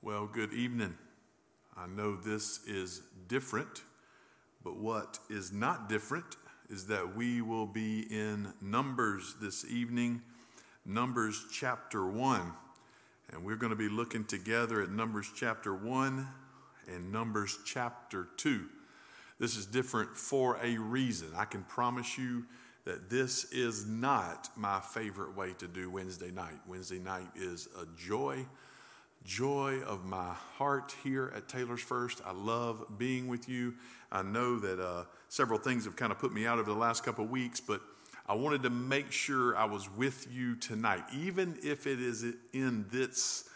Well, good evening. I know this is different, but what is not different is that we will be in Numbers this evening, Numbers chapter 1. And we're going to be looking together at Numbers chapter 1 and Numbers chapter 2. This is different for a reason. I can promise you that this is not my favorite way to do Wednesday night. Wednesday night is a joy of my heart here at Taylor's First. I love being with you. I know that several things have kind of put me out over the last couple of weeks, but I wanted to make sure I was with you tonight, even if it is in this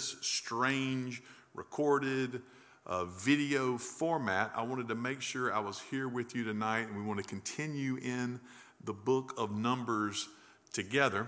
strange recorded video format. I wanted to make sure I was here with you tonight, and we want to continue in the book of Numbers together.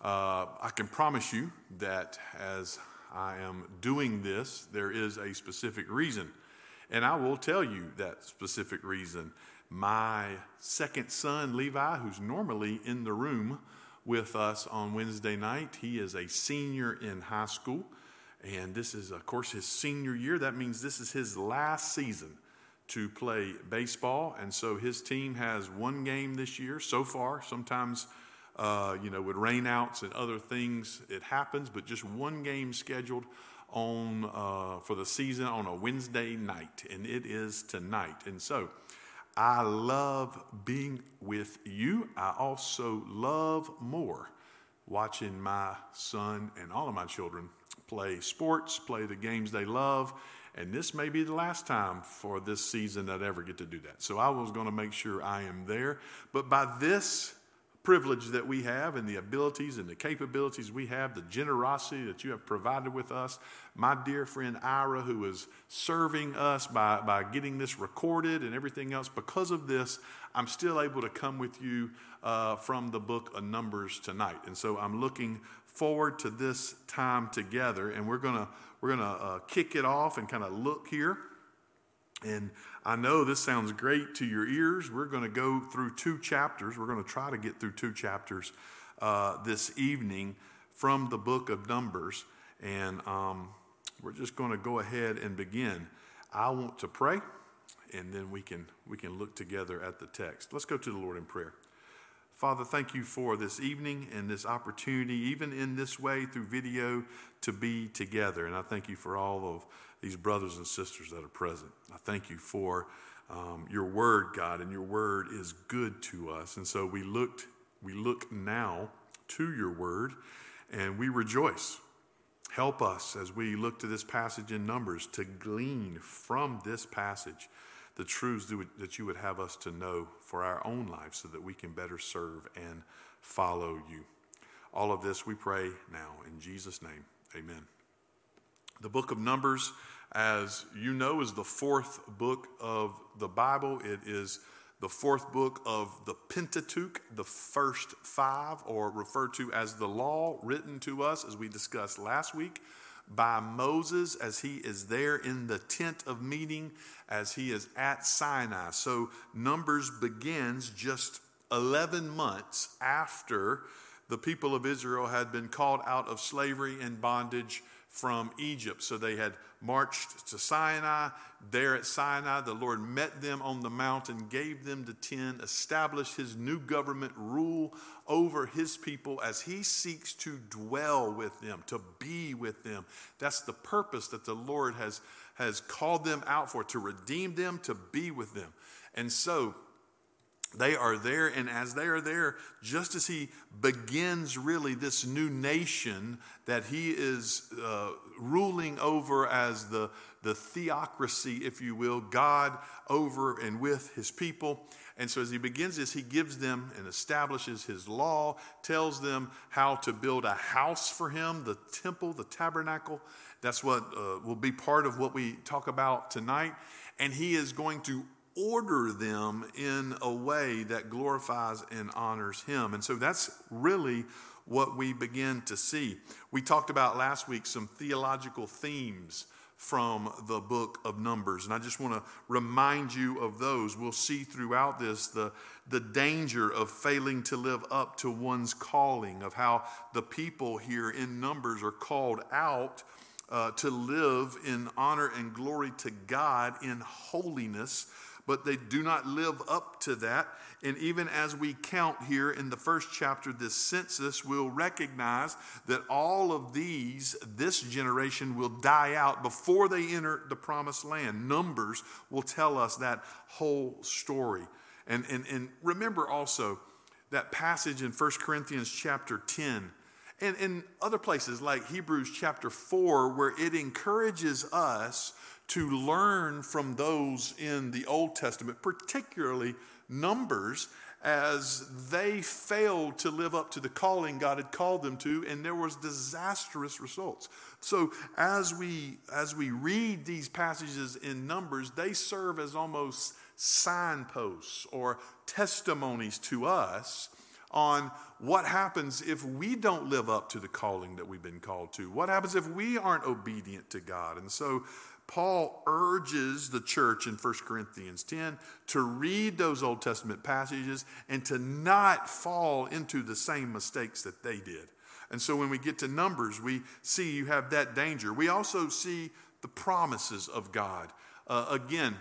I can promise you that as I am doing this, there is a specific reason. And I will tell you that specific reason. My second son, Levi, who's normally in the room with us on Wednesday night, he is a senior in high school. And this is, of course, his senior year. That means this is his last season to play baseball. And so his team has one game this year so far. Sometimes with rainouts and other things, it happens, but just one game scheduled on for the season on a Wednesday night, and it is tonight. And so I love being with you. I also love more watching my son and all of my children play sports, play the games they love, and this may be the last time for this season that I ever get to do that. So I was going to make sure I am there, but by this privilege that we have and the abilities and the capabilities we have, the generosity that you have provided with us, my dear friend Ira, who is serving us by getting this recorded and everything else, because of this, I'm still able to come with you from the book of Numbers tonight. And so I'm looking forward to this time together, and we're gonna kick it off and kind of look here. And I know this sounds great to your ears. We're going to go through two chapters. We're going to try to get through two chapters this evening from the book of Numbers. And we're just going to go ahead and begin. I want to pray, and then we can look together at the text. Let's go to the Lord in prayer. Father, thank you for this evening and this opportunity, even in this way through video, to be together. And I thank you for all of these brothers and sisters that are present. I thank you for your word, God, and your word is good to us. And so we look now to your word, and we rejoice. Help us as we look to this passage in Numbers to glean from this passage the truths that you would have us to know for our own lives so that we can better serve and follow you. All of this we pray now in Jesus' name, amen. The book of Numbers, as you know, is the fourth book of the Bible. It is the fourth book of the Pentateuch, the first five, or referred to as the law, written to us, as we discussed last week, by Moses as he is there in the tent of meeting, as he is at Sinai. So Numbers begins just 11 months after the people of Israel had been called out of slavery and bondage from Egypt. So they had marched to Sinai. There at Sinai, the Lord met them on the mountain, gave them the 10, established his new government rule over his people as he seeks to dwell with them, to be with them. That's the purpose that the Lord has called them out for, to redeem them, to be with them. And so they are there, and as they are there, just as he begins really this new nation that he is ruling over as the theocracy, if you will, God over and with his people. And so as he begins this, he gives them and establishes his law, tells them how to build a house for him, the temple, the tabernacle. That's what will be part of what we talk about tonight. And he is going to order them in a way that glorifies and honors him. And so that's really what we begin to see. We talked about last week some theological themes from the book of Numbers, and I just want to remind you of those. We'll see throughout this the danger of failing to live up to one's calling, of how the people here in Numbers are called out to live in honor and glory to God in holiness, but they do not live up to that. And even as we count here in the first chapter, this census, we'll recognize that all of this generation will die out before they enter the promised land. Numbers will tell us that whole story. And remember also that passage in 1 Corinthians chapter 10 and in other places like Hebrews chapter 4, where it encourages us to learn from those in the Old Testament, particularly Numbers, as they failed to live up to the calling God had called them to, and there was disastrous results. So as we read these passages in Numbers, they serve as almost signposts or testimonies to us on what happens if we don't live up to the calling that we've been called to. What happens if we aren't obedient to God? And so Paul urges the church in 1 Corinthians 10 to read those Old Testament passages and to not fall into the same mistakes that they did. And so when we get to Numbers, we see you have that danger. We also see the promises of God. Again,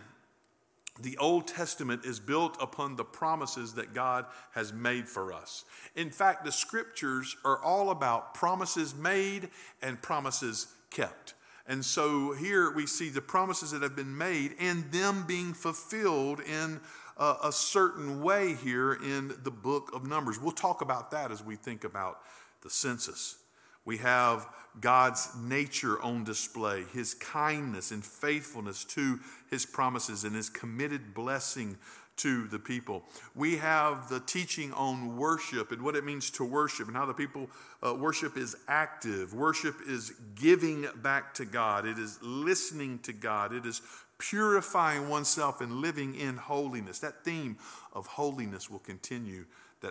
the Old Testament is built upon the promises that God has made for us. In fact, the scriptures are all about promises made and promises kept. And so here we see the promises that have been made and them being fulfilled in a certain way here in the book of Numbers. We'll talk about that as we think about the census. We have God's nature on display, his kindness and faithfulness to his promises and his committed blessing to the people. We have the teaching on worship and what it means to worship and how the people worship is active. Worship is giving back to God. It is listening to God. It is purifying oneself and living in holiness. That theme of holiness will continue.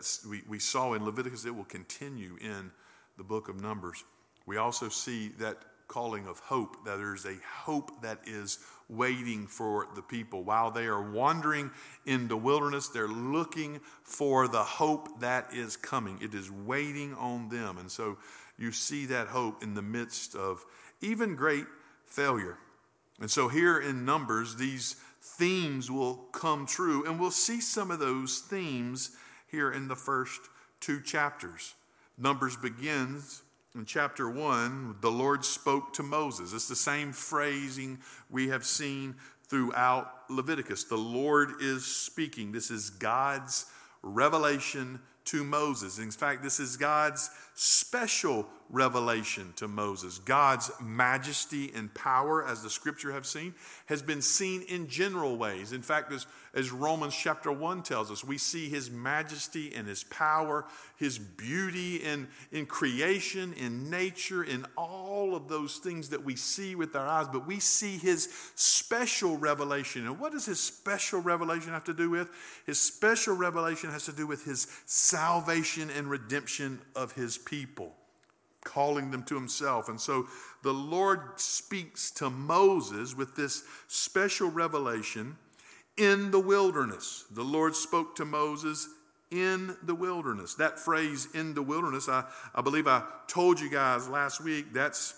We saw in Leviticus. It will continue in the book of Numbers. We also see that calling of hope, that there's a hope that is waiting for the people. While they are wandering in the wilderness, they're looking for the hope that is coming. It is waiting on them. And so you see that hope in the midst of even great failure. And so here in Numbers, these themes will come true. And we'll see some of those themes here in the first two chapters. Numbers begins in chapter 1, the Lord spoke to Moses. It's the same phrasing we have seen throughout Leviticus. The Lord is speaking. This is God's revelation to Moses. In fact, this is God's special revelation to Moses. God's majesty and power, as the scripture have seen, has been seen in general ways. In fact, as Romans chapter 1 tells us, we see his majesty and his power, his beauty in creation, in nature, in all of those things that we see with our eyes. But we see his special revelation. And what does his special revelation have to do with? His special revelation has to do with his salvation and redemption of his people, calling them to himself. And so the Lord speaks to Moses with this special revelation in the wilderness. The Lord spoke to Moses in the wilderness. That phrase, in the wilderness, I believe I told you guys last week, that's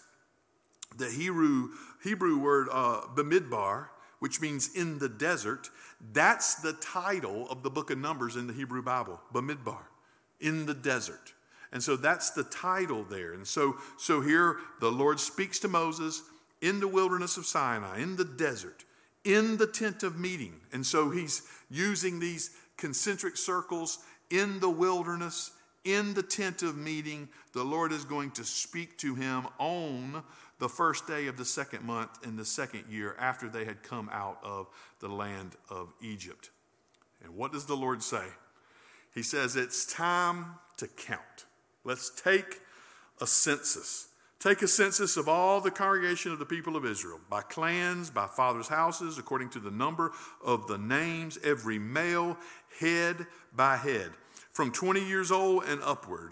the Hebrew word Bamidbar, which means in the desert. That's the title of the book of Numbers in the Hebrew Bible, Bamidbar, in the desert. And so that's the title there. And so here the Lord speaks to Moses in the wilderness of Sinai, in the desert, in the tent of meeting. And so he's using these concentric circles in the wilderness, in the tent of meeting. The Lord is going to speak to him on the first day of the second month in the second year after they had come out of the land of Egypt. And what does the Lord say? He says, it's time to count. Let's take a census. Take a census of all the congregation of the people of Israel, by clans, by fathers' houses, according to the number of the names, every male, head by head, from 20 years old and upward.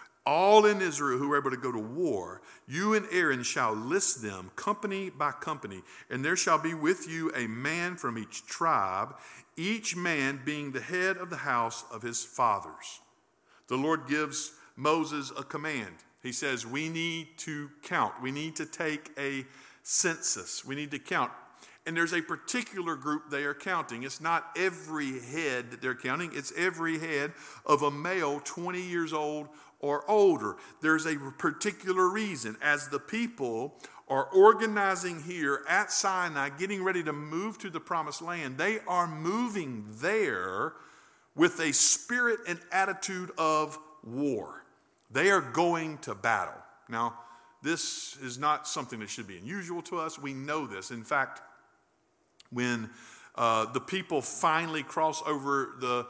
All in Israel who are able to go to war, you and Aaron shall list them company by company, and there shall be with you a man from each tribe, each man being the head of the house of his fathers. The Lord gives Moses a command. He says we need to count. We need to take a census. We need to count. And there's a particular group they are counting. It's not every head that they're counting. It's every head of a male 20 years old or older. There's a particular reason. As the people are organizing here at Sinai, getting ready to move to the promised land, they are moving there with a spirit and attitude of war. They are going to battle. Now, this is not something that should be unusual to us. We know this. In fact, when the people finally cross over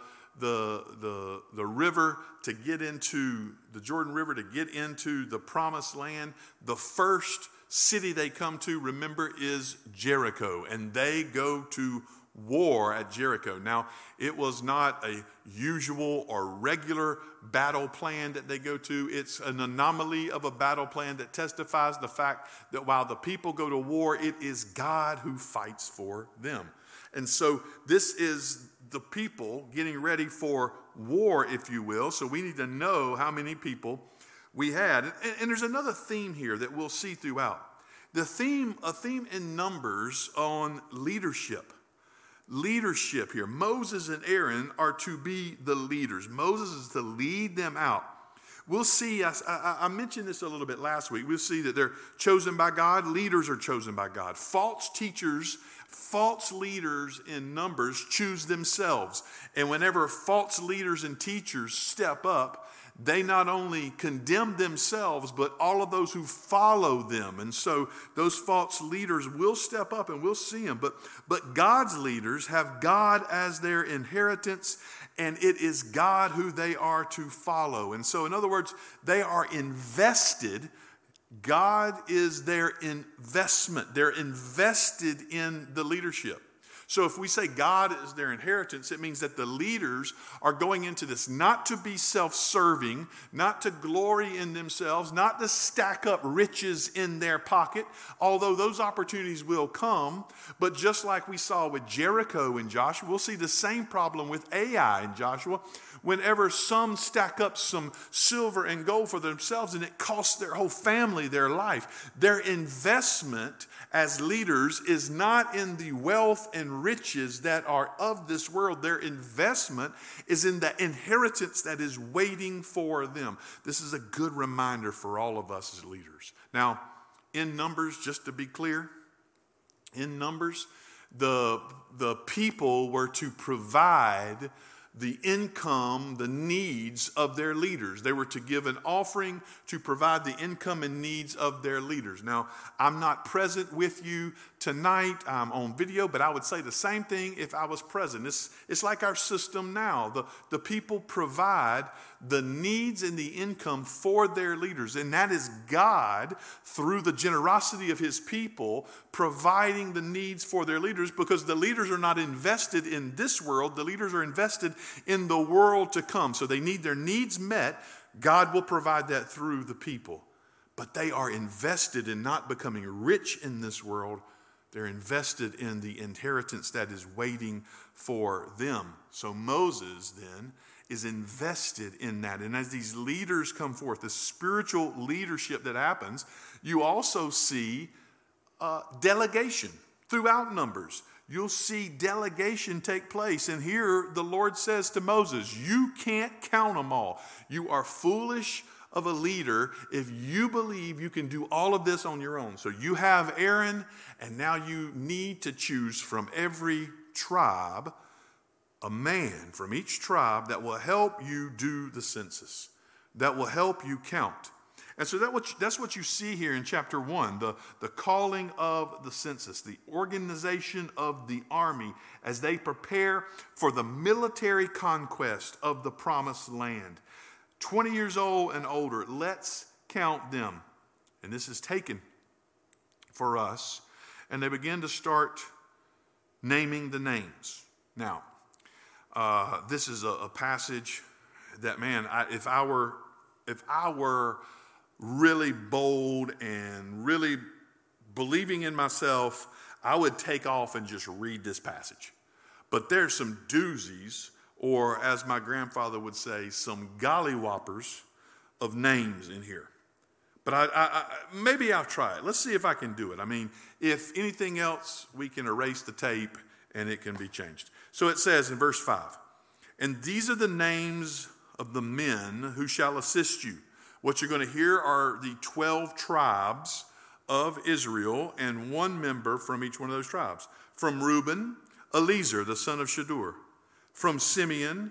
the river to get into the Jordan River, to get into the promised land, the first city they come to, remember, is Jericho, and they go to war at Jericho. Now, it was not a usual or regular battle plan that they go to. It's an anomaly of a battle plan that testifies the fact that while the people go to war, it is God who fights for them. And so this is the people getting ready for war, if you will. So we need to know how many people we had. And there's another theme here that we'll see throughout. A theme in Numbers on leadership. Leadership here. Moses and Aaron are to be the leaders. Moses is to lead them out. We'll see, I mentioned this a little bit last week. We'll see that they're chosen by God. Leaders are chosen by God. False teachers, false leaders in Numbers choose themselves. And whenever false leaders and teachers step up, they not only condemn themselves, but all of those who follow them. And so those false leaders will step up, and we'll see them. But God's leaders have God as their inheritance, and it is God who they are to follow. And so, in other words, they are invested. God is their investment. They're invested in the leadership. So if we say God is their inheritance, it means that the leaders are going into this not to be self-serving, not to glory in themselves, not to stack up riches in their pocket, although those opportunities will come. But just like we saw with Jericho and Joshua, we'll see the same problem with Ai and Joshua. Whenever some stack up some silver and gold for themselves and it costs their whole family their life, their investment as leaders is not in the wealth and riches that are of this world. Their investment is in the inheritance that is waiting for them. This is a good reminder for all of us as leaders. Now, in Numbers, just to be clear, in Numbers, the people were to provide the income, the needs of their leaders. They were to give an offering to provide the income and needs of their leaders. Now, I'm not present with you tonight. I'm on video, but I would say the same thing if I was present. It's like our system now. The people provide the needs and the income for their leaders, and that is God, through the generosity of his people, providing the needs for their leaders, because the leaders are not invested in this world. The leaders are invested in the world to come. So they need their needs met. God will provide that through the people. But they are invested in not becoming rich in this world. They're invested in the inheritance that is waiting for them. So Moses then is invested in that. And as these leaders come forth, the spiritual leadership that happens, you also see delegation throughout Numbers. You'll see delegation take place. And here the Lord says to Moses, you can't count them all. You are foolish of a leader if you believe you can do all of this on your own. So you have Aaron, and now you need to choose from every tribe a man from each tribe that will help you do the census, that will help you count. And so that's what you see here in chapter 1, the calling of the census, the organization of the army as they prepare for the military conquest of the promised land. 20 years old and older, let's count them. And this is taken for us. And they begin to start naming the names. Now, this is a passage that, man, if I were really bold and really believing in myself, I would take off and just read this passage. But there's some doozies, or as my grandfather would say, some gollywhoppers of names in here. But maybe I'll try it. Let's see if I can do it. I mean, if anything else, we can erase the tape and it can be changed. So it says in verse 5, and these are the names of the men who shall assist you. What you're going to hear are the 12 tribes of Israel and one member from each one of those tribes. From Reuben, Eliezer, the son of Shadur. From Simeon,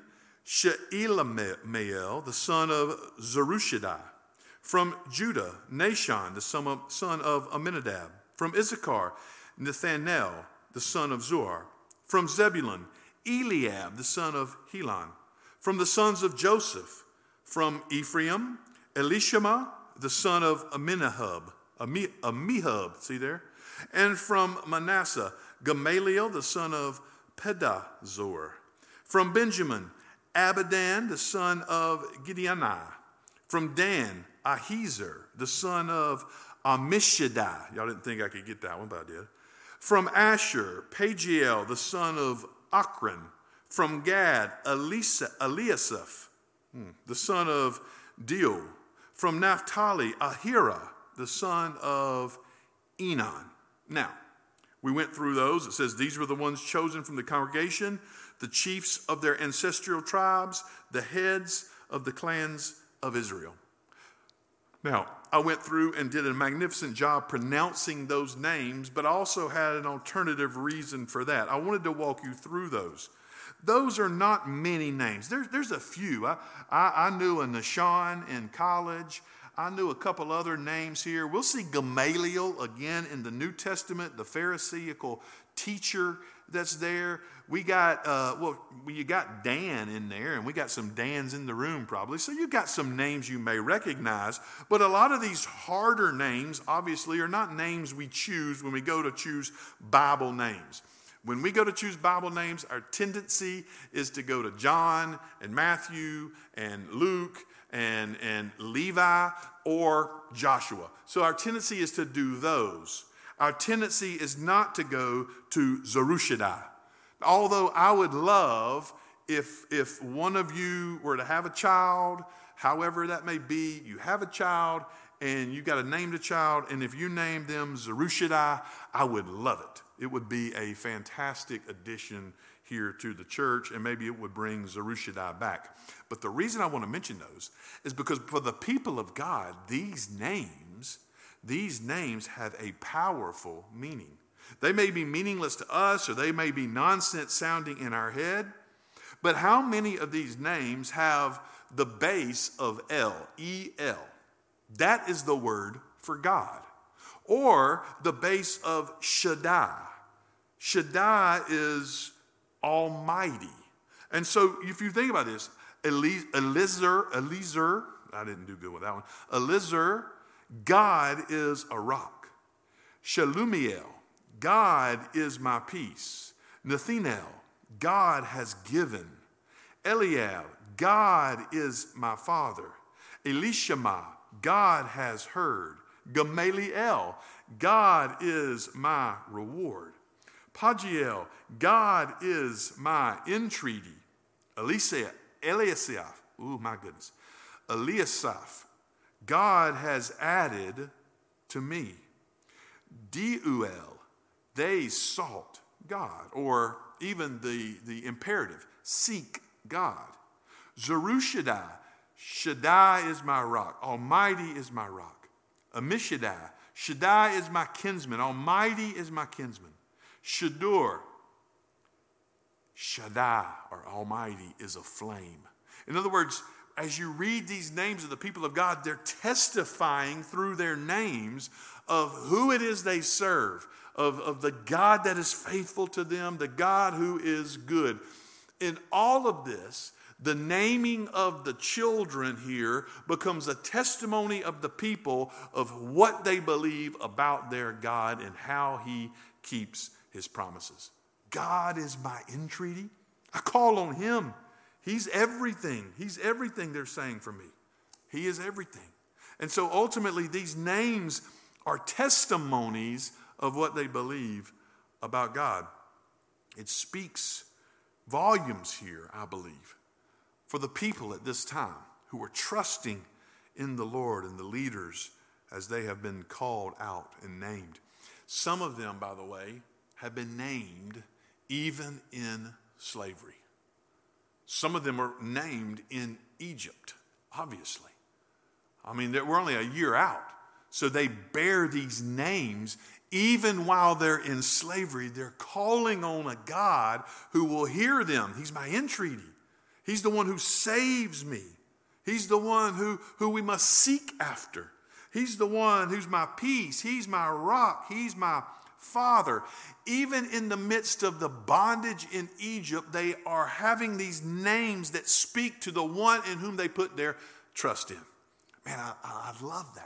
Sheelamiel, the son of Zerushadai. From Judah, Nashon, the son of Amminadab. From Issachar, Nathanael, the son of Zuar. From Zebulun, Eliab, the son of Helon. From the sons of Joseph. From Ephraim, Elishama, the son of Amminahub. Amihub, see there? And from Manasseh, Gamaliel, the son of Pedahzur. From Benjamin, Abidan, the son of Gideoni. From Dan, Ahiezer, the son of Ammishaddai. Y'all didn't think I could get that one, but I did. From Asher, Pagiel, the son of Akron. From Gad, Eliasaph, the son of Deo. From Naphtali, Ahira, the son of Enon. Now, we went through those. It says these were the ones chosen from the congregation, the chiefs of their ancestral tribes, the heads of the clans of Israel. Now, I went through and did a magnificent job pronouncing those names, but I also had an alternative reason for that. I wanted to walk you through those. Those are not many names. There's a few. I knew a Nashon in college. I knew a couple other names here. We'll see Gamaliel again in the New Testament, the Pharisaical teacher that's there. We got, you got Dan in there, and we got some Dans in the room probably. So you've got some names you may recognize. But a lot of these harder names, obviously, are not names we choose when we go to choose Bible names. When we go to choose Bible names, our tendency is to go to John and Matthew and Luke and Levi or Joshua. So our tendency is to do those. Our tendency is not to go to Zerushadai. Although I would love if one of you were to have a child, however that may be, you have a child and you got to name the child, and if you name them Zerushadai, I would love it. It would be a fantastic addition here to the church, and maybe it would bring Zerushadai back. But the reason I want to mention those is because for the people of God, these names have a powerful meaning. They may be meaningless to us, or they may be nonsense sounding in our head, but how many of these names have the base of El, E-L? That is the word for God. Or the base of Shaddai. Shaddai is Almighty. And so if you think about this, Eliezer, I didn't do good with that one. Eliezer, God is a rock. Shelumiel, God is my peace. Nathanael, God has given. Eliab, God is my father. Elishama, God has heard. Gamaliel, God is my reward. Pagiel, God is my entreaty. Eliasaph, ooh, my goodness. Eliasaph, God has added to me. Deuel, they sought God. Or even the imperative, seek God. Zerushadai, Shaddai is my rock. Almighty is my rock. Ammishaddai, Shaddai is my kinsman. Almighty is my kinsman. Shadur, Shaddai, or Almighty, is a flame. In other words, as you read these names of the people of God, they're testifying through their names of who it is they serve, of the God that is faithful to them, the God who is good. In all of this, the naming of the children here becomes a testimony of the people of what they believe about their God and how he keeps his promises. God is my entreaty. I call on him. He's everything. He's everything they're saying for me. He is everything. And so ultimately these names are testimonies of what they believe about God. It speaks volumes here, I believe, for the people at this time who were trusting in the Lord and the leaders as they have been called out and named. Some of them, by the way, have been named even in slavery. Some of them are named in Egypt, obviously. I mean, we're only a year out. So they bear these names even while they're in slavery. They're calling on a God who will hear them. He's my entreaty. He's the one who saves me. He's the one who we must seek after. He's the one who's my peace. He's my rock. He's my Father. Even in the midst of the bondage in Egypt, they are having these names that speak to the one in whom they put their trust in. Man, I love that.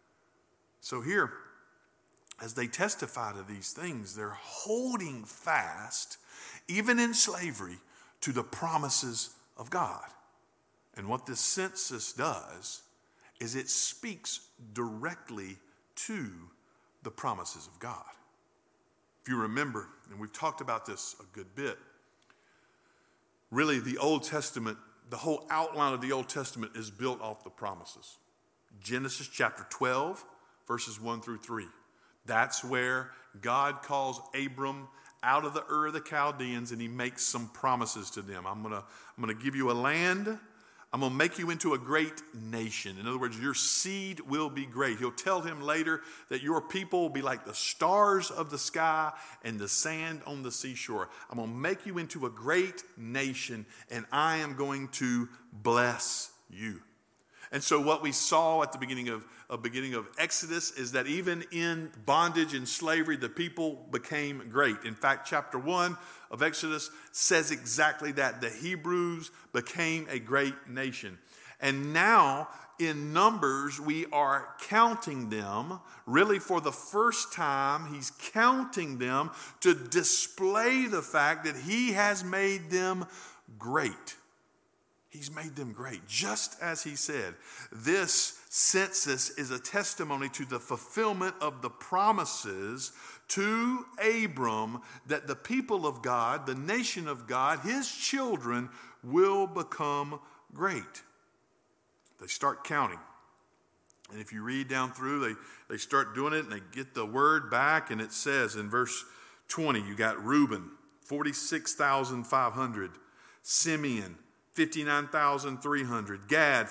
So here, as they testify to these things, they're holding fast, even in slavery, to the promises of God. And what this census does is it speaks directly to the promises of God. If you remember, and we've talked about this a good bit, really the Old Testament, the whole outline of the Old Testament is built off the promises. Genesis chapter 12, verses 1 through 3. That's where God calls Abram out of the Ur of the Chaldeans, and he makes some promises to them. I'm gonna give you a land. I'm going to make you into a great nation. In other words, your seed will be great. He'll tell him later that your people will be like the stars of the sky and the sand on the seashore. I'm going to make you into a great nation, and I am going to bless you. And so what we saw at the beginning of Exodus is that even in bondage and slavery, the people became great. In fact, chapter 1 of Exodus says exactly that. The Hebrews became a great nation. And now in Numbers, we are counting them. Really for the first time, he's counting them to display the fact that he has made them great. He's made them great, just as he said. This census is a testimony to the fulfillment of the promises to Abram that the people of God, the nation of God, his children will become great. They start counting. And if you read down through, they start doing it and they get the word back. And it says in verse 20, you got Reuben, 46,500. Simeon, 59,300. Gad,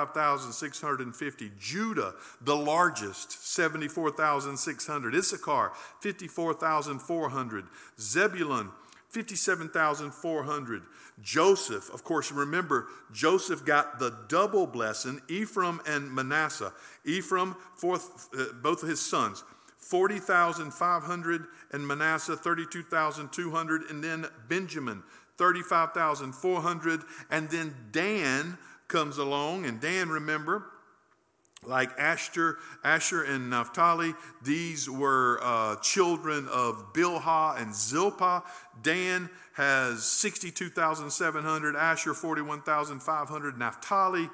45,650. Judah, the largest, 74,600. Issachar, 54,400. Zebulun, 57,400. Joseph, of course, remember, Joseph got the double blessing, Ephraim and Manasseh. Ephraim, both of his sons, 40,500, and Manasseh, 32,200, and then Benjamin, 35,400, and then Dan comes along, and Dan, remember, like Asher and Naphtali, these were children of Bilhah and Zilpah. Dan has 62,700, Asher 41,500, Naphtali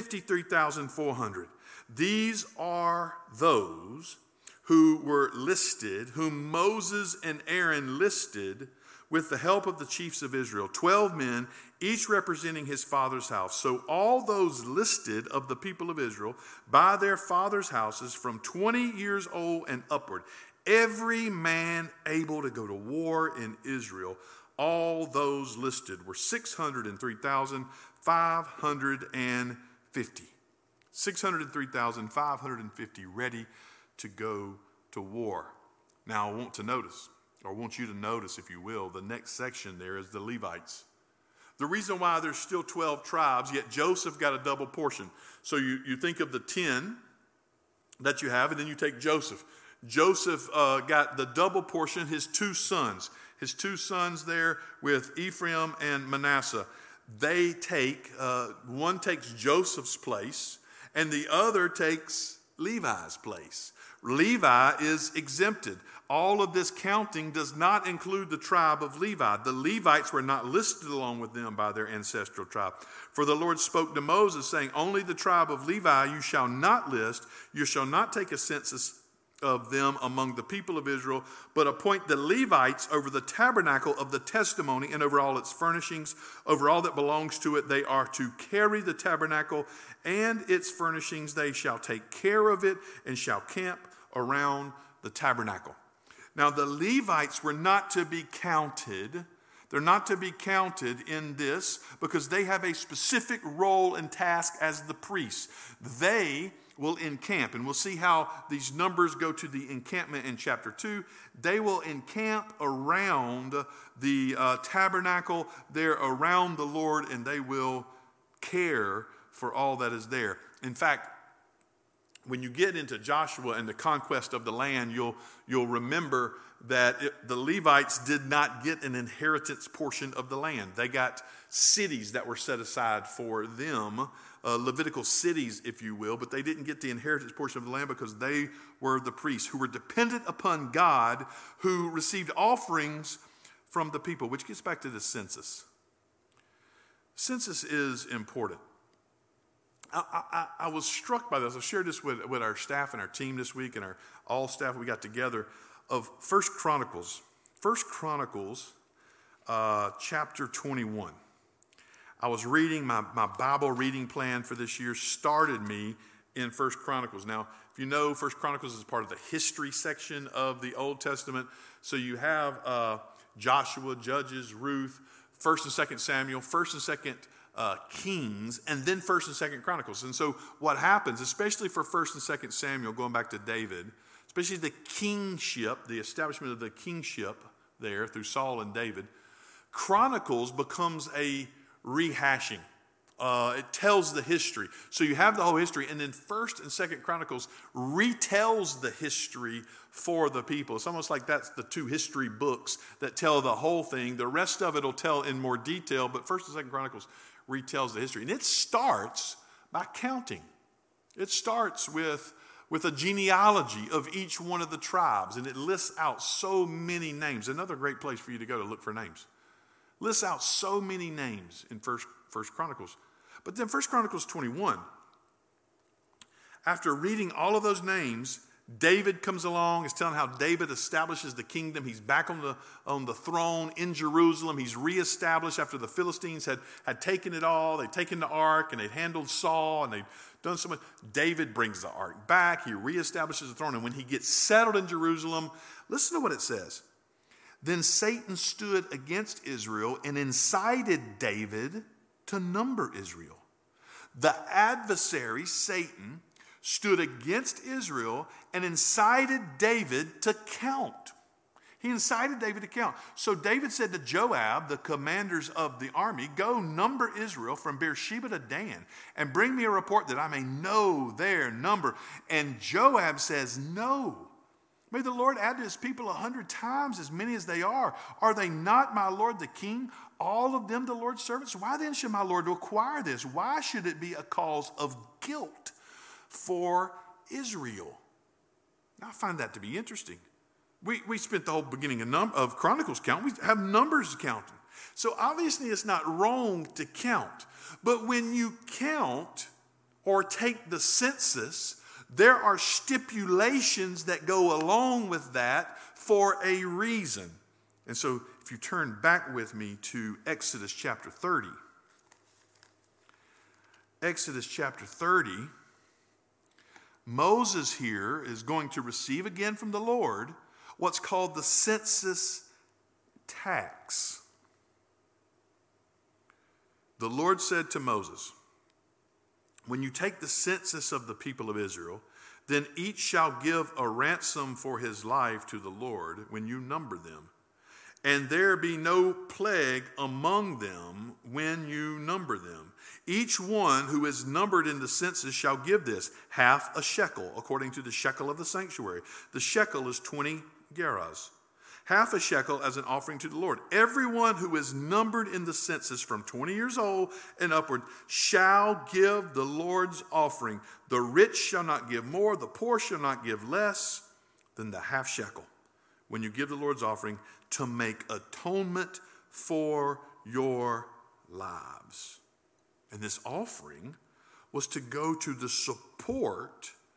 53,400. These are those who were listed, whom Moses and Aaron listed with the help of the chiefs of Israel, 12 men, each representing his father's house. So all those listed of the people of Israel by their father's houses from 20 years old and upward, every man able to go to war in Israel, all those listed were 603,550. 603,550 ready to go to war. Now I want you to notice, if you will, the next section there is the Levites. The reason why there's still 12 tribes, yet Joseph got a double portion. So you think of the 10 that you have, and then you take Joseph. Joseph got the double portion, his two sons. His two sons there with Ephraim and Manasseh. They take, one takes Joseph's place, and the other takes Levi's place. Levi is exempted. All of this counting does not include the tribe of Levi. The Levites were not listed along with them by their ancestral tribe. For the Lord spoke to Moses, saying, only the tribe of Levi you shall not list. You shall not take a census of them among the people of Israel, but appoint the Levites over the tabernacle of the testimony and over all its furnishings, over all that belongs to it. They are to carry the tabernacle and its furnishings. They shall take care of it and shall camp around the tabernacle. Now, the Levites were not to be counted. They're not to be counted in this because they have a specific role and task as the priests. They will encamp, and we'll see how these numbers go to the encampment in chapter 2. They will encamp around the tabernacle there around the Lord, and they will care for all that is there. In fact, when you get into Joshua and the conquest of the land, you'll remember that the Levites did not get an inheritance portion of the land. They got cities that were set aside for them, Levitical cities, if you will, but they didn't get the inheritance portion of the land because they were the priests who were dependent upon God, who received offerings from the people, which gets back to the census. Census is important. I was struck by this. I shared this with our staff and our team this week, and our all staff we got together, of 1 Chronicles. 1 Chronicles chapter 21. I was reading, my Bible reading plan for this year started me in 1 Chronicles. Now, if you know, 1 Chronicles is part of the history section of the Old Testament. So you have Joshua, Judges, Ruth, 1st and 2nd Samuel, 1st and 2nd Kings, and then 1st and 2nd Chronicles. And so what happens, especially for 1st and 2nd Samuel, going back to David, especially the kingship, the establishment of the kingship there through Saul and David, Chronicles becomes a rehashing. It tells the history. So you have the whole history, and then 1st and 2nd Chronicles retells the history for the people. It's almost like that's the two history books that tell the whole thing. The rest of it will tell in more detail, but 1st and 2nd Chronicles retells the history. And it starts by counting. It starts with a genealogy of each one of the tribes, and it lists out so many names. Another great place for you to go to look for names. Lists out so many names in First Chronicles. But then 1 Chronicles 21, after reading all of those names, David comes along. It's telling how David establishes the kingdom. He's back on the throne in Jerusalem. He's reestablished after the Philistines had taken it all. They'd taken the ark, and they'd handled Saul, and they'd done so much. David brings the ark back. He reestablishes the throne. And when he gets settled in Jerusalem, listen to what it says. Then Satan stood against Israel and incited David to number Israel. The adversary, Satan, stood against Israel and incited David to count. He incited David to count. So David said to Joab, the commanders of the army, go number Israel from Beersheba to Dan and bring me a report that I may know their number. And Joab says, no. May the Lord add to his people 100 times as many as they are. Are they not my Lord the king? All of them the Lord's servants? Why then should my Lord require this? Why should it be a cause of guilt for Israel? Now, I find that to be interesting. We spent the whole beginning of Chronicles counting. We have numbers counting. So obviously it's not wrong to count. But when you count or take the census, there are stipulations that go along with that for a reason. And so if you turn back with me to Exodus chapter 30. Exodus chapter 30, Moses here is going to receive again from the Lord what's called the census tax. The Lord said to Moses, when you take the census of the people of Israel, then each shall give a ransom for his life to the Lord when you number them. And there be no plague among them when you number them. Each one who is numbered in the census shall give this, half a shekel, according to the shekel of the sanctuary. The shekel is 20 gerahs. Half a shekel as an offering to the Lord. Everyone who is numbered in the census from 20 years old and upward shall give the Lord's offering. The rich shall not give more, the poor shall not give less than the half shekel when you give the Lord's offering to make atonement for your lives. And this offering was to go to the support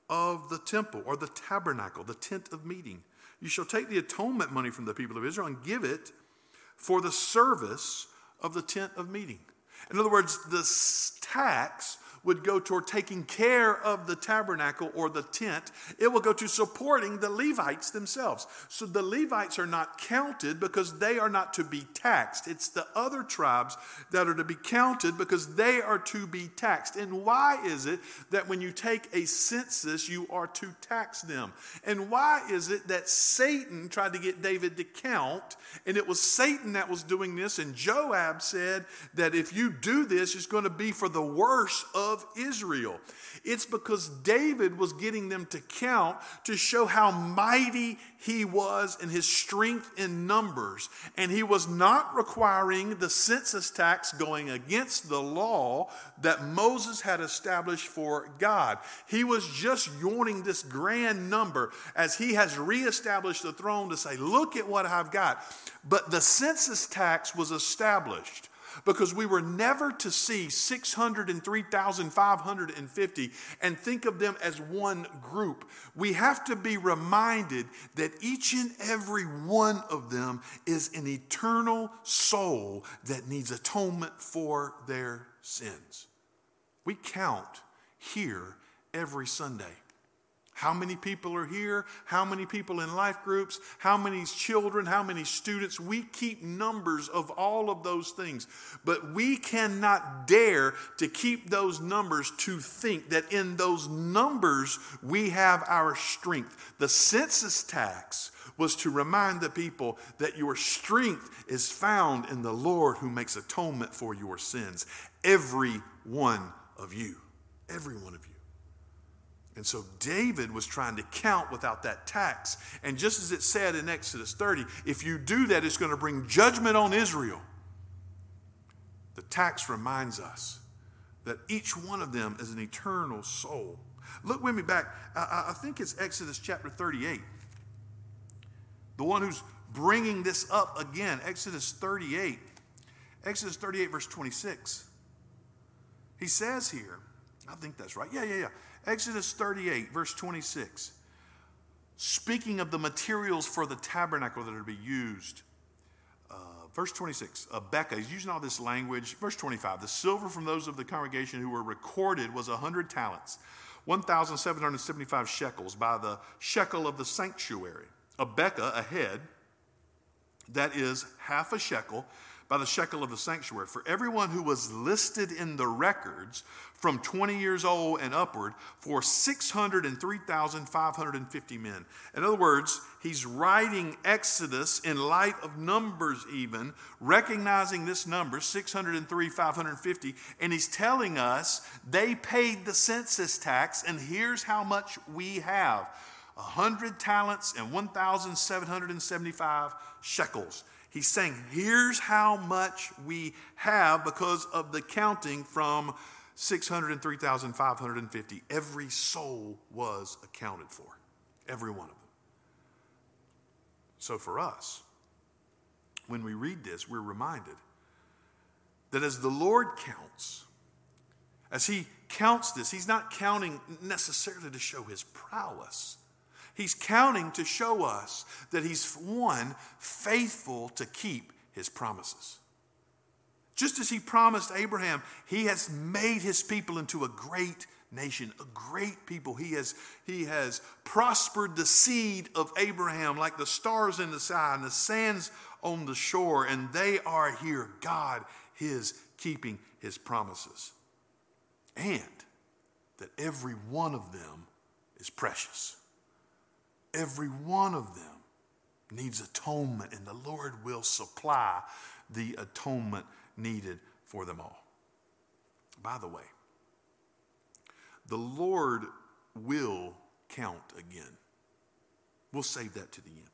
of the temple or the tabernacle, the tent of meeting. You shall take the atonement money from the people of Israel and give it for the service of the tent of meeting. In other words, the tax would go toward taking care of the tabernacle or the tent. It will go to supporting the Levites themselves. So the Levites are not counted because they are not to be taxed. It's the other tribes that are to be counted because they are to be taxed. And why is it that when you take a census, you are to tax them? And why is it that Satan tried to get David to count, and it was Satan that was doing this, and Joab said that if you do this, it's going to be for the worse of Israel? It's because David was getting them to count to show how mighty he was in his strength in numbers. And he was not requiring the census tax going against the law that Moses had established for God. He was just wanting this grand number as he has reestablished the throne to say, look at what I've got. But the census tax was established because we were never to see 603,550 and think of them as one group. We have to be reminded that each and every one of them is an eternal soul that needs atonement for their sins. We count here every Sunday. How many people are here? How many people in life groups? How many children? How many students? We keep numbers of all of those things. But we cannot dare to keep those numbers to think that in those numbers we have our strength. The census tax was to remind the people that your strength is found in the Lord who makes atonement for your sins. Every one of you. Every one of you. And so David was trying to count without that tax. And just as it said in Exodus 30, if you do that, it's going to bring judgment on Israel. The tax reminds us that each one of them is an eternal soul. Look with me back. I think it's Exodus chapter 38. The one who's bringing this up again, Exodus 38. Exodus 38 verse 26. He says here, I think that's right. Yeah. Exodus 38, verse 26. Speaking of the materials for the tabernacle that are to be used. Verse 26, Becca, he's using all this language. Verse 25, the silver from those of the congregation who were recorded was 100 talents, 1,775 shekels by the shekel of the sanctuary. A Becca, a head, that is half a shekel, by the shekel of the sanctuary. For everyone who was listed in the records from 20 years old and upward, for 603,550 men. In other words, he's writing Exodus in light of Numbers even, recognizing this number, 603,550, and he's telling us they paid the census tax, and here's how much we have. 100 talents and 1,775 shekels. He's saying, here's how much we have because of the counting from 603,550. Every soul was accounted for. Every one of them. So for us, when we read this, we're reminded that as the Lord counts, as he counts this, he's not counting necessarily to show his prowess. He's counting to show us that he's, one, faithful to keep his promises. Just as he promised Abraham, he has made his people into a great nation, a great people. He has prospered the seed of Abraham like the stars in the sky and the sands on the shore, and they are here. God is keeping his promises. And that every one of them is precious. Every one of them needs atonement, and the Lord will supply the atonement needed for them all. By the way, the Lord will count again. We'll save that to the end.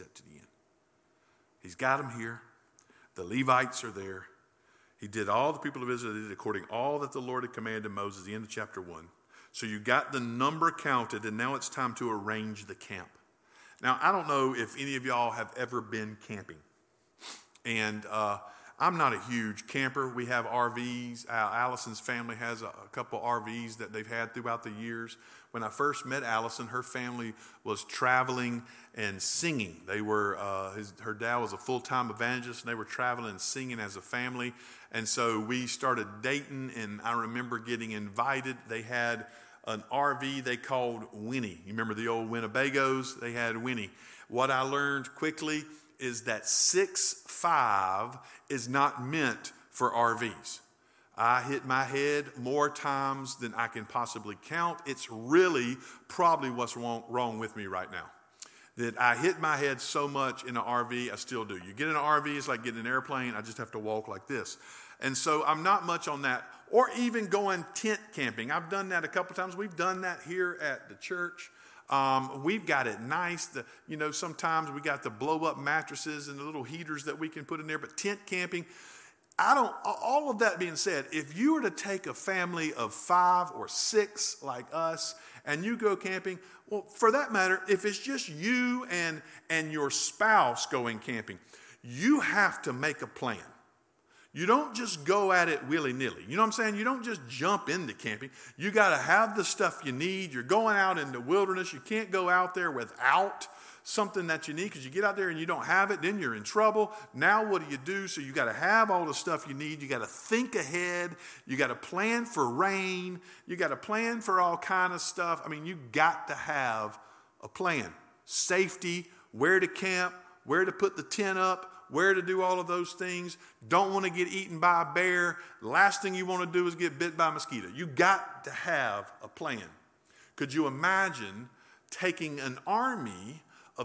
He's got them here. The Levites are there. He did all the people of Israel did according to all that the Lord had commanded Moses, the end of chapter 1. So you got the number counted, and now it's time to arrange the camp. Now, I don't know if any of y'all have ever been camping. And I'm not a huge camper. We have RVs. Allison's family has a couple RVs that they've had throughout the years. When I first met Allison, her family was traveling and singing. They were, her dad was a full-time evangelist, and they were traveling and singing as a family. And so we started dating, and I remember getting invited. They had an RV they called Winnie. You remember the old Winnebagos? They had Winnie. What I learned quickly is that 6'5" is not meant for RVs. I hit my head more times than I can possibly count. It's really probably what's wrong with me right now. That I hit my head so much in an RV, I still do. You get in an RV, it's like getting in an airplane. I just have to walk like this. And so I'm not much on that. Or even going tent camping. I've done that a couple times. We've done that here at the church. We've got it nice. Sometimes we got the blow up mattresses and the little heaters that we can put in there. But tent camping, all of that being said, if you were to take a family of 5 or 6 like us and you go camping, well, for that matter, if it's just you and your spouse going camping, you have to make a plan. You don't just go at it willy-nilly. You know what I'm saying? You don't just jump into camping. You got to have the stuff you need. You're going out in the wilderness. You can't go out there without something that you need, because you get out there and you don't have it, then you're in trouble. Now what do? So you got to have all the stuff you need. You got to think ahead. You got to plan for rain. You got to plan for all kind of stuff. I mean, you got to have a plan. Safety, where to camp, where to put the tent up, where to do all of those things. Don't want to get eaten by a bear. The last thing you want to do is get bit by a mosquito. You got to have a plan. Could you imagine taking an army of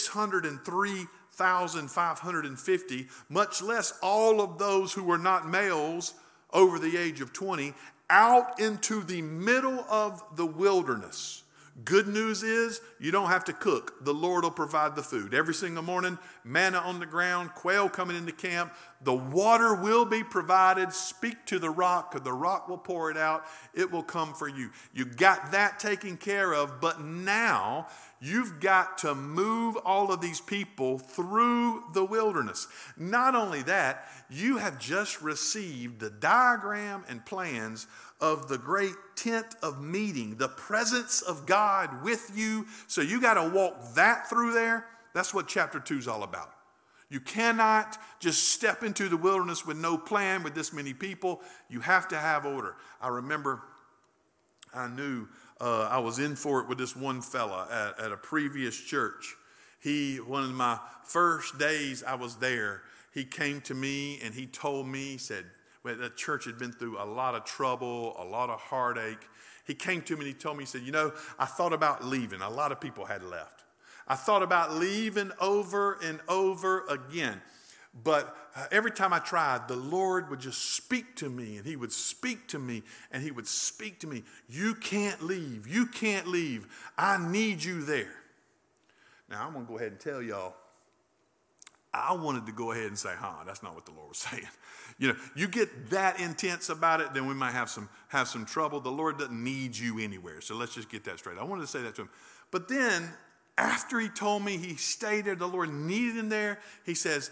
603,550, much less all of those who were not males over the age of 20, out into the middle of the wilderness? Good news is you don't have to cook. The Lord will provide the food. Every single morning, manna on the ground, quail coming into camp. The water will be provided. Speak to the rock, because the rock will pour it out. It will come for you. You got that taken care of, but now you've got to move all of these people through the wilderness. Not only that, you have just received the diagram and plans of the great tent of meeting, the presence of God with you. So you got to walk that through there. That's what chapter 2 is all about. You cannot just step into the wilderness with no plan with this many people. You have to have order. I remember I knew I was in for it with this one fella at a previous church. One of my first days I was there, he came to me and he told me, he said, well, the church had been through a lot of trouble, a lot of heartache. He came to me and he told me, he said, I thought about leaving. A lot of people had left. I thought about leaving over and over again. But every time I tried, the Lord would just speak to me, and he would speak to me, and he would speak to me. You can't leave. You can't leave. I need you there. Now, I'm going to go ahead and tell y'all, I wanted to go ahead and say, that's not what the Lord was saying. You get that intense about it, then we might have some trouble. The Lord doesn't need you anywhere. So let's just get that straight. I wanted to say that to him. But then, after he told me he stayed there, the Lord needed him there, he says,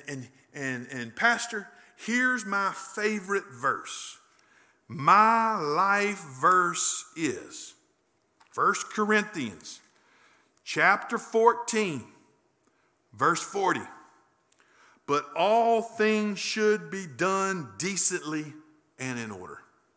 and Pastor, here's my favorite verse. My life verse is 1 Corinthians chapter 14, verse 40. But all things should be done decently and in order.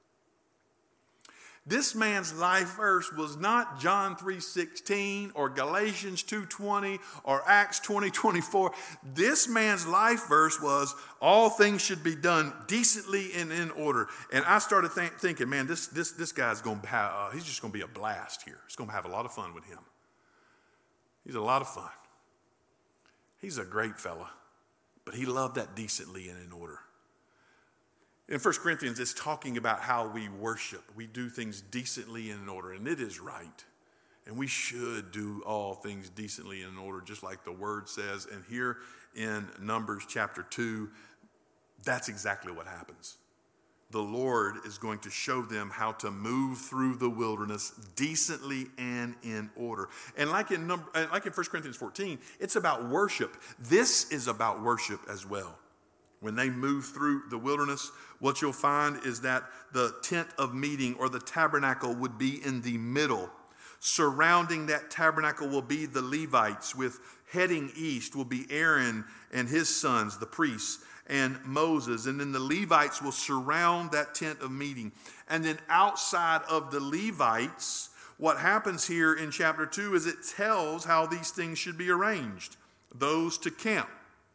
This man's life verse was not John 3:16 or Galatians 2:20 or Acts 20:24. This man's life verse was all things should be done decently and in order. And I started thinking, man, this guy's going to have, he's just going to be a blast here. He's going to have a lot of fun with him. He's a lot of fun. He's a great fella, but he loved that decently and in order. In 1 Corinthians, it's talking about how we worship. We do things decently and in order, and it is right. And we should do all things decently and in order, just like the word says. And here in Numbers chapter 2, that's exactly what happens. The Lord is going to show them how to move through the wilderness decently and in order. And like in 1 Corinthians 14, it's about worship. This is about worship as well. When they move through the wilderness, what you'll find is that the tent of meeting or the tabernacle would be in the middle. Surrounding that tabernacle will be the Levites. With heading east will be Aaron and his sons, the priests, and Moses. And then the Levites will surround that tent of meeting. And then outside of the Levites, what happens here in chapter 2 is it tells how these things should be arranged. Those to camp.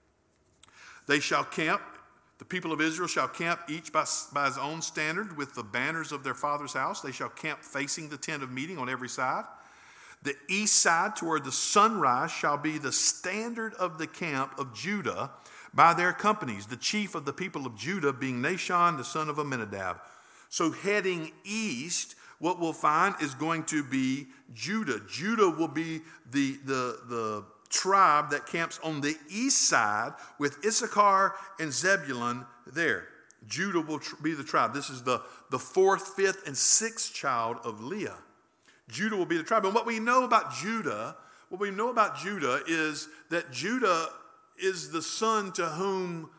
They shall camp. The people of Israel shall camp each by his own standard with the banners of their father's house. They shall camp facing the tent of meeting on every side. The east side toward the sunrise shall be the standard of the camp of Judah by their companies. The chief of the people of Judah being Nahshon, the son of Amminadab. So heading east, what we'll find is going to be Judah. Judah will be the tribe that camps on the east side with Issachar and Zebulun there. Judah will be the tribe. This is the fourth, fifth, and sixth child of Leah. Judah will be the tribe. And what we know about Judah is that Judah is the son to whom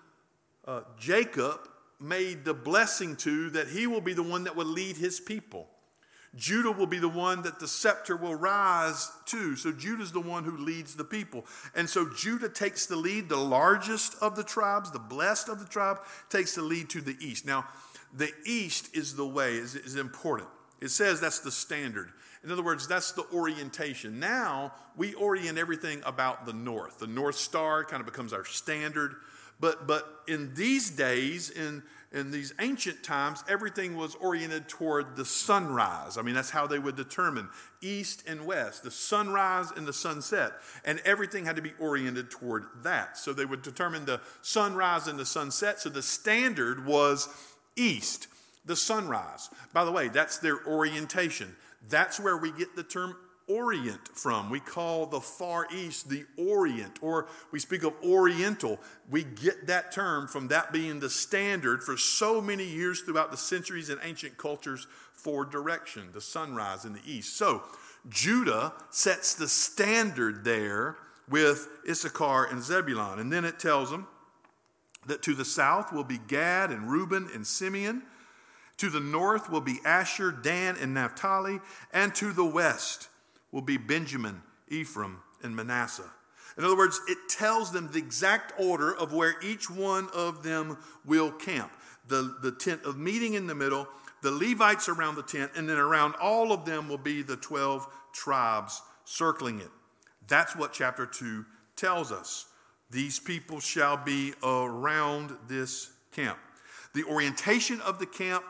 Jacob made the blessing to, that he will be the one that will lead his people. Judah will be the one that the scepter will rise to. So Judah's the one who leads the people. And so Judah takes the lead, the largest of the tribes, the blessed of the tribe, takes the lead to the east. Now, the east is the way, is important. It says that's the standard. In other words, that's the orientation. Now, we orient everything about the north. The North Star kind of becomes our standard. But in these days, in these ancient times, everything was oriented toward the sunrise. I mean, that's how they would determine east and west, the sunrise and the sunset. And everything had to be oriented toward that. So they would determine the sunrise and the sunset. So the standard was east, the sunrise. By the way, that's their orientation. That's where we get the term Orient from. We call the Far East the Orient, or we speak of Oriental. We get that term from that being the standard for so many years throughout the centuries in ancient cultures for direction, the sunrise in the east. So Judah sets the standard there with Issachar and Zebulun. And then it tells them that to the south will be Gad and Reuben and Simeon. To the north will be Asher, Dan, and Naphtali. And to the west will be Benjamin, Ephraim, and Manasseh. In other words, it tells them the exact order of where each one of them will camp. The tent of meeting in the middle, the Levites around the tent, and then around all of them will be the 12 tribes circling it. That's what chapter 2 tells us. These people shall be around this camp. The orientation of the camp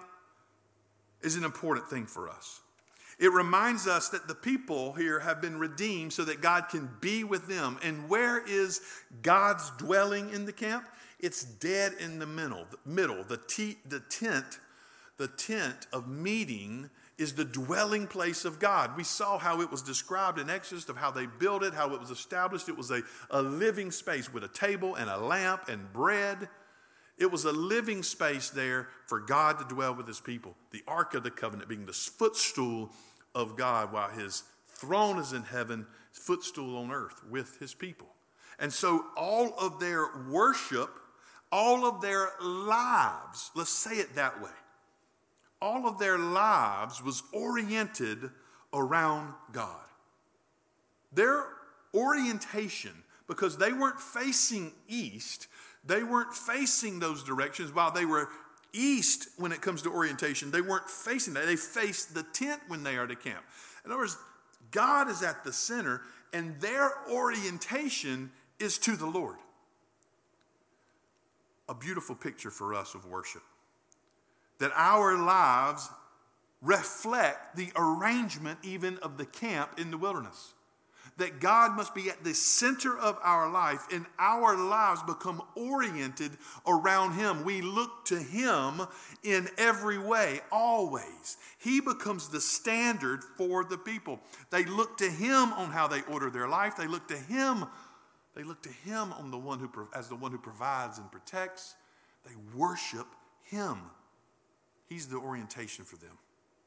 is an important thing for us. It reminds us that the people here have been redeemed so that God can be with them. And where is God's dwelling in the camp? It's dead in the middle. The tent of meeting is the dwelling place of God. We saw how it was described in Exodus, of how they built it, how it was established. It was a living space with a table and a lamp and bread. It was a living space there for God to dwell with his people. The Ark of the Covenant being the footstool of God, while his throne is in heaven, his footstool on earth with his people. And so all of their worship, all of their lives, let's say it that way, all of their lives was oriented around God. Their orientation, because they weren't facing east, they weren't facing those directions while they were east when it comes to orientation. They weren't facing that. They faced the tent when they are to camp. In other words, God is at the center, and their orientation is to the Lord. A beautiful picture for us of worship. That our lives reflect the arrangement even of the camp in the wilderness. That God must be at the center of our life, and our lives become oriented around him. We look to him in every way, always. He becomes the standard for the people. They look to him on how they order their life. They look to him on as the one who provides and protects. They worship him. He's the orientation for them.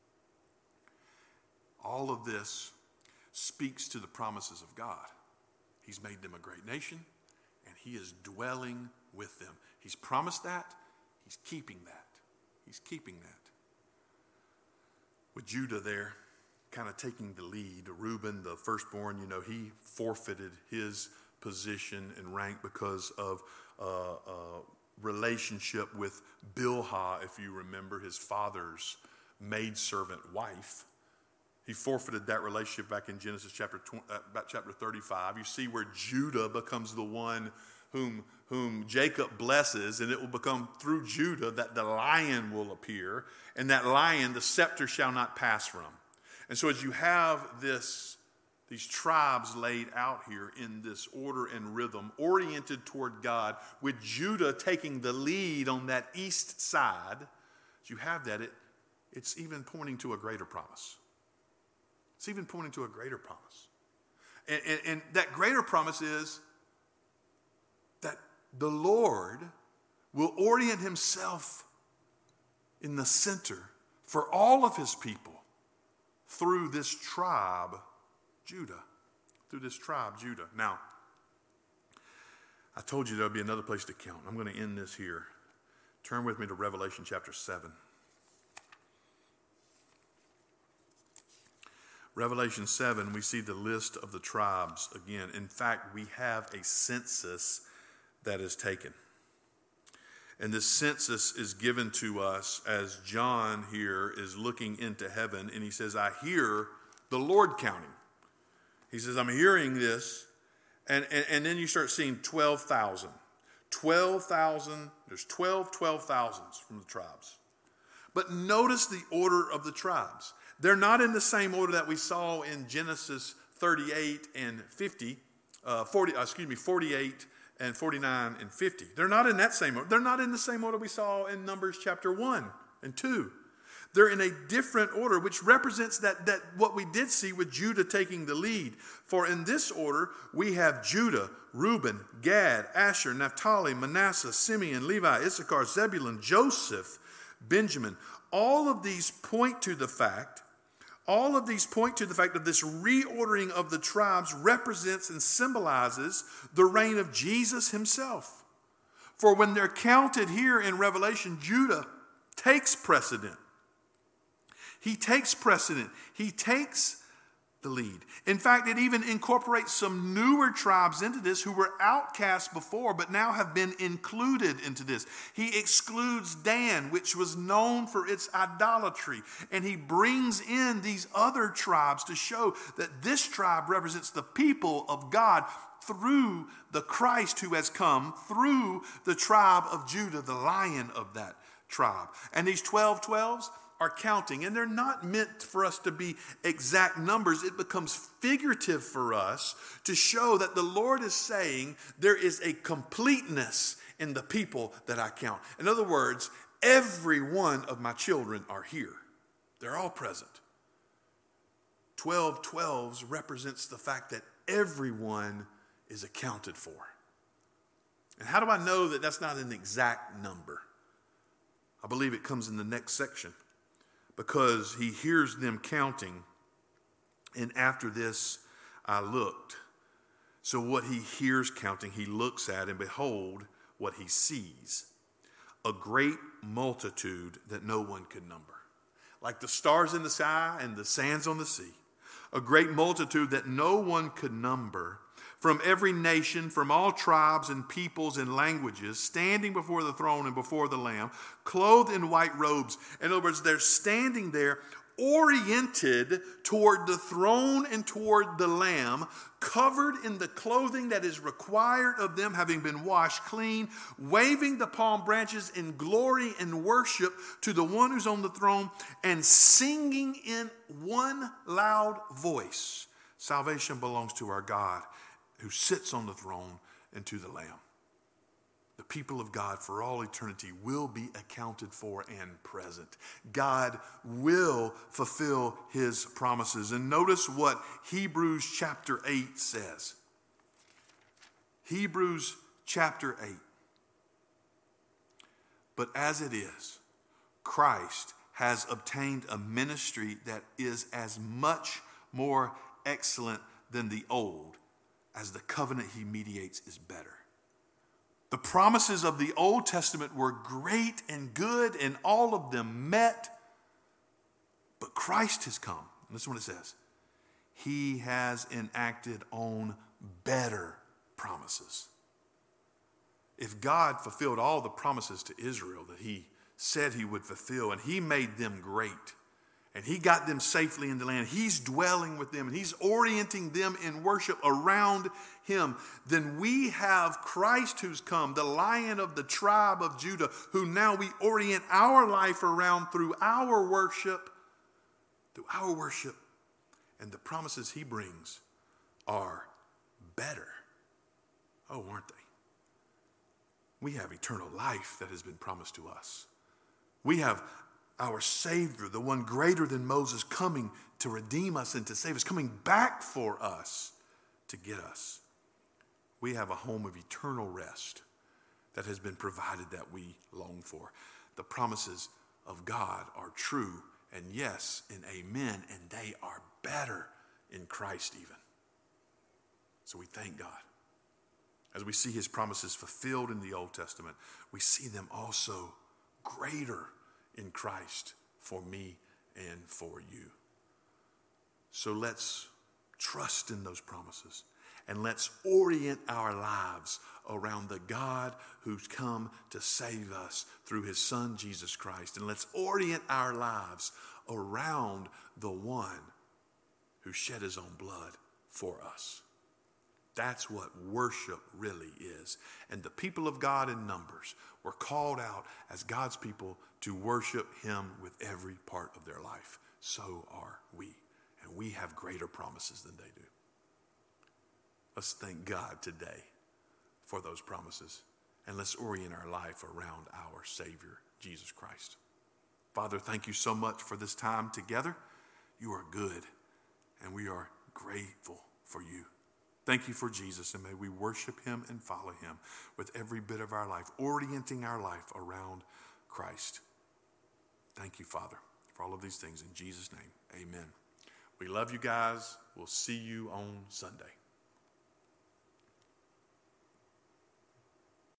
All of this speaks to the promises of God. He's made them a great nation, and he is dwelling with them. He's promised that. He's keeping that. He's keeping that. With Judah there, kind of taking the lead. Reuben, the firstborn, he forfeited his position and rank because of relationship with Bilhah, if you remember, his father's maidservant wife. He forfeited that relationship back in Genesis chapter 35. You see where Judah becomes the one whom Jacob blesses, and it will become through Judah that the lion will appear, and that lion the scepter shall not pass from. And so as you have these tribes laid out here in this order and rhythm, oriented toward God, with Judah taking the lead on that east side, as you have that, it's even pointing to a greater promise. It's even pointing to a greater promise. And that greater promise is that the Lord will orient himself in the center for all of his people through this tribe, Judah. Now, I told you there would be another place to count. I'm going to end this here. Turn with me to Revelation chapter 7. Revelation 7, we see the list of the tribes again. In fact, we have a census that is taken. And this census is given to us as John here is looking into heaven, and he says, I hear the Lord counting. He says, I'm hearing this, and then you start seeing 12,000. 12,000, there's 12,000s from the tribes. But notice the order of the tribes. They're not in the same order that we saw in Genesis 38 and 48 and 49 and 50. They're not in that same order. They're not in the same order we saw in Numbers chapter 1 and 2. They're in a different order, which represents that what we did see with Judah taking the lead. For in this order, we have Judah, Reuben, Gad, Asher, Naphtali, Manasseh, Simeon, Levi, Issachar, Zebulun, Joseph, Benjamin. All of these point to the fact that this reordering of the tribes represents and symbolizes the reign of Jesus himself. For when they're counted here in Revelation, Judah takes precedent. He takes the lead. In fact, it even incorporates some newer tribes into this who were outcast before, but now have been included into this. He excludes Dan, which was known for its idolatry, and he brings in these other tribes to show that this tribe represents the people of God through the Christ who has come through the tribe of Judah, the lion of that tribe. And these 12 are counting, and they're not meant for us to be exact numbers. It becomes figurative for us to show that the Lord is saying there is a completeness in the people that I count. In other words, every one of my children are here. They're all present. 12 represents the fact that everyone is accounted for. And how do I know that that's not an exact number? I believe it comes in the next section. Because he hears them counting, and after this I looked. So what he hears counting, he looks at, and behold, what he sees. A great multitude that no one could number. Like the stars in the sky and the sands on the sea. A great multitude that no one could number, from every nation, from all tribes and peoples and languages, standing before the throne and before the Lamb, clothed in white robes. In other words, they're standing there oriented toward the throne and toward the Lamb, covered in the clothing that is required of them, having been washed clean, waving the palm branches in glory and worship to the one who's on the throne, and singing in one loud voice, salvation belongs to our God, who sits on the throne, and to the Lamb. The people of God for all eternity will be accounted for and present. God will fulfill his promises. And notice what Hebrews chapter 8 says. Hebrews chapter 8. But as it is, Christ has obtained a ministry that is as much more excellent than the old, as the covenant he mediates is better. The promises of the Old Testament were great and good, and all of them met. But Christ has come. Listen to what it says. He has enacted on better promises. If God fulfilled all the promises to Israel that he said he would fulfill, and he made them great, and he got them safely in the land, he's dwelling with them, and he's orienting them in worship around him, then we have Christ who's come, the Lion of the tribe of Judah, who now we orient our life around through our worship. And the promises he brings are better. Oh, aren't they? We have eternal life that has been promised to us. We have our Savior, the one greater than Moses, coming to redeem us and to save us, coming back for us to get us. We have a home of eternal rest that has been provided that we long for. The promises of God are true, and yes, and amen, and they are better in Christ even. So we thank God. As we see his promises fulfilled in the Old Testament, we see them also greater in Christ for me and for you. So let's trust in those promises, and let's orient our lives around the God who's come to save us through his Son, Jesus Christ. And let's orient our lives around the one who shed his own blood for us. That's what worship really is. And the people of God in Numbers were called out as God's people to worship him with every part of their life. So are we. And we have greater promises than they do. Let's thank God today for those promises. And let's orient our life around our Savior, Jesus Christ. Father, thank you so much for this time together. You are good, and we are grateful for you. Thank you for Jesus, and may we worship him and follow him with every bit of our life, orienting our life around Christ. Thank you, Father, for all of these things. In Jesus' name, amen. We love you guys. We'll see you on Sunday.